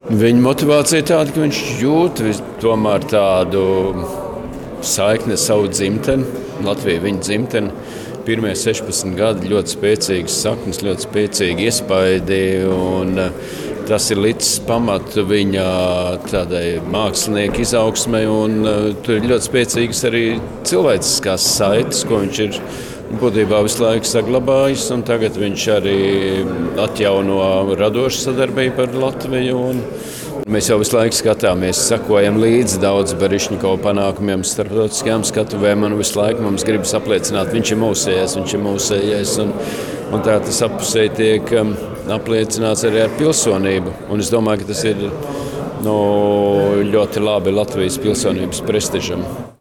Viņa motivācija ir tāda, ka viņš jūt tomēr tādu saikni ar savu dzimteni. Latvija ir viņa dzimtene. Pirmie 16 gadi ļoti spēcīgas saknes, ļoti spēcīgi iespaidi. Tas ir līdz pamatu viņa tādai mākslinieku izaugsmei. Tur ir ļoti spēcīgas arī cilvēciskās saites, ko viņš ir būtībā visu laiku saglabājis. Tagad viņš arī atjauno radošu sadarbību ar Latviju. Mēs jau visu laiku skatāmies, sekojam līdzi daudz Berišņikova panākumiem, starptautiskajām skatuvēm. Visu laiku mums gribas apliecināt, viņš ir mūsējais. Tā tas appusēji tiek apliecināts arī ar pilsonību. Es domāju, ka tas ir ļoti labi Latvijas pilsonības prestižam.